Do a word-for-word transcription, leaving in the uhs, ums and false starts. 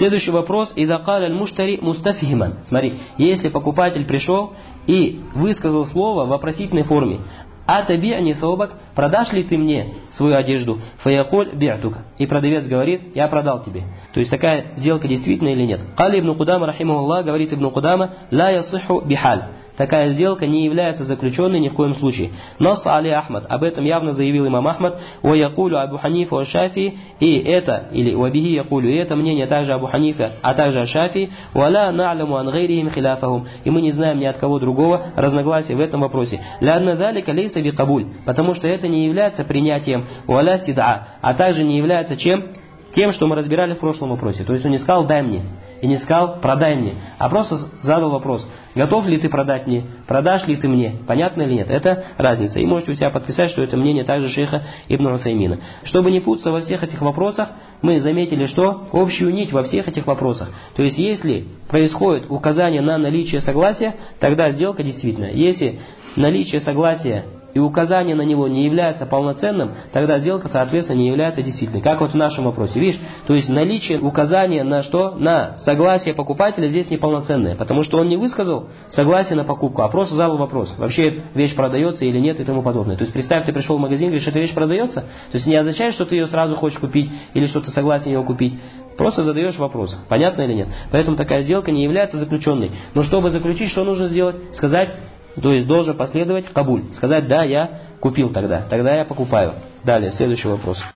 Следующий вопрос. «Иза каля аль-муштари мустафхиман». Смотри, если покупатель пришел и высказал слово в вопросительной форме. «Атаби'ни саубак», продашь ли ты мне свою одежду? «Фаякуль би'тука». И продавец говорит: я продал тебе. То есть такая сделка действительно или нет? «Кали ибн Кудама рахимахуллах», говорит Ибн Кудама, «ла ясиху бихаль». Такая сделка не является заключенной ни в коем случае. Нас Али Ахмад, об этом явно заявил имам Ахмад, «Ва якулю Абу Ханифа ва Шафи», и это, или «Ва бихи якулю», и это мнение также Абу Ханифа, а также Шафи, «Ва ла на'ламу ан гайрихим хиляфахум», и мы не знаем ни от кого другого разногласия в этом вопросе. «Лянна залика лейса бикабуль», потому что это не является принятием, «Ва ла стида'а», а также не является чем? Тем, что мы разбирали в прошлом вопросе. То есть он не сказал «дай мне», и не сказал «продай мне», а просто задал вопрос: готов ли ты продать мне, продашь ли ты мне, понятно или нет? Это разница. И можете у себя подписать, что это мнение также шейха Ибн Усаймина. Чтобы не путаться во всех этих вопросах, мы заметили, что общую нить во всех этих вопросах. То есть если происходит указание на наличие согласия, тогда сделка действительно. Если наличие согласия и указание на него не является полноценным, тогда сделка, соответственно, не является действительной. Как вот в нашем вопросе. Видишь, то есть наличие указания на что? На согласие покупателя здесь неполноценное. Потому что он не высказал согласие на покупку, а просто задал вопрос. Вообще вещь продается или нет и тому подобное. То есть представь, ты пришел в магазин, говоришь, эта вещь продается. То есть не означает, что ты ее сразу хочешь купить или что ты согласен ее купить. Просто задаешь вопрос. Понятно или нет? Поэтому такая сделка не является заключенной. Но чтобы заключить, что нужно сделать? Сказать... То есть должен последовать кабуль. Сказать: да, я купил тогда. Тогда я покупаю. Далее, следующий вопрос.